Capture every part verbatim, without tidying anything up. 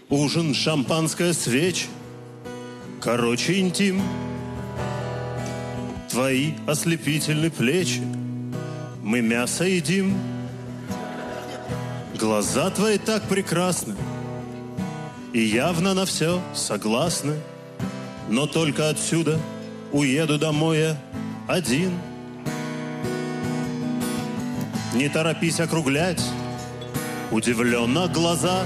ужин, шампанское, свечи. Короче, интим. Твои ослепительные плечи. Мы мясо едим. Глаза твои так прекрасны и явно на все согласны. Но только отсюда уеду домой я один. Не торопись округлять удивленно глаза.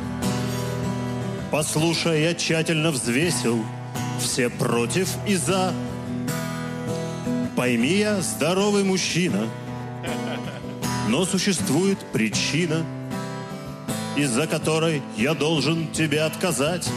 Послушай, я тщательно взвесил все против и за. Пойми, я здоровый мужчина, но существует причина, из-за которой я должен тебе отказать.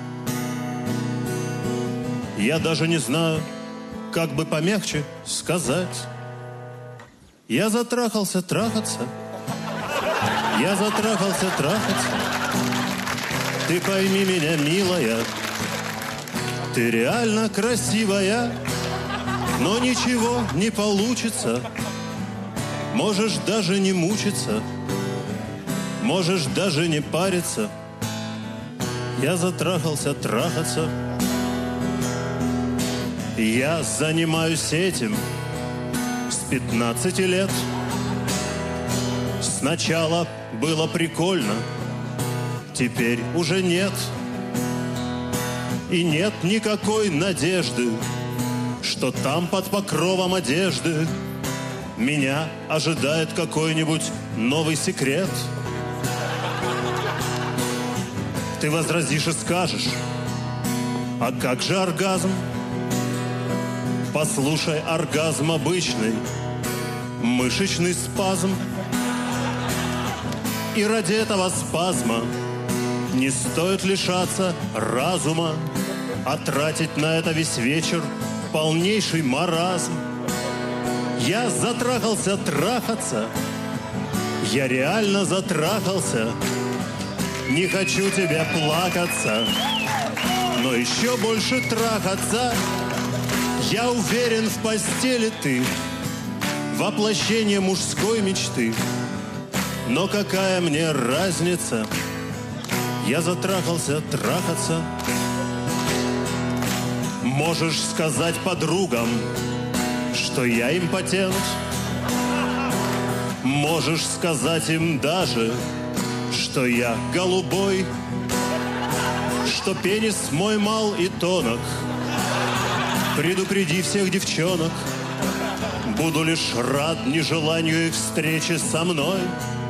Я даже не знаю, как бы помягче сказать. Я затрахался трахаться. Я затрахался трахаться. Ты пойми меня, милая, ты реально красивая, но ничего не получится. Можешь даже не мучиться, можешь даже не париться. Я затрахался трахаться. Я занимаюсь этим с пятнадцати лет. Сначала было прикольно, теперь уже нет. И нет никакой надежды, что там под покровом одежды меня ожидает какой-нибудь новый секрет. Ты возразишь и скажешь: а как же оргазм? Послушай, оргазм обычный, мышечный спазм. И ради этого спазма не стоит лишаться разума, а тратить на это весь вечер полнейший маразм. Я затрахался трахаться, я реально затрахался. Не хочу тебя плакаться, но еще больше трахаться. Я уверен, в постели ты воплощение мужской мечты. Но какая мне разница? Я затрахался трахаться. Можешь сказать подругам, что я импотент. Можешь сказать им даже, что я голубой, что пенис мой мал и тонок. Предупреди всех девчонок, буду лишь рад нежеланию их встречи со мной.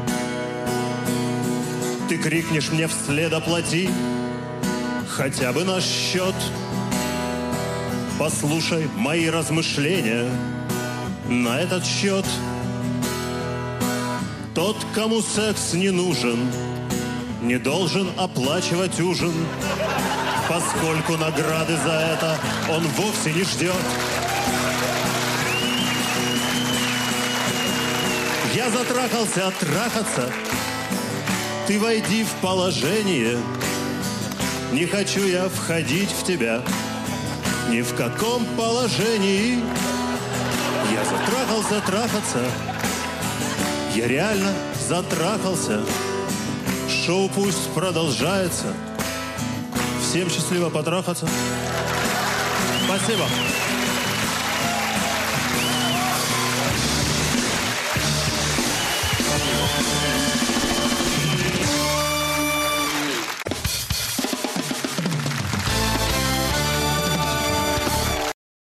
Ты крикнешь мне вслед: оплати хотя бы наш счет. Послушай мои размышления на этот счет. Тот, кому секс не нужен, не должен оплачивать ужин, поскольку награды за это он вовсе не ждет. Я затрахался трахаться. Ты войди в положение. Не хочу я входить в тебя ни в каком положении. Я затрахался трахаться. Я реально затрахался. Шоу пусть продолжается. Всем счастливо потрахаться. Спасибо.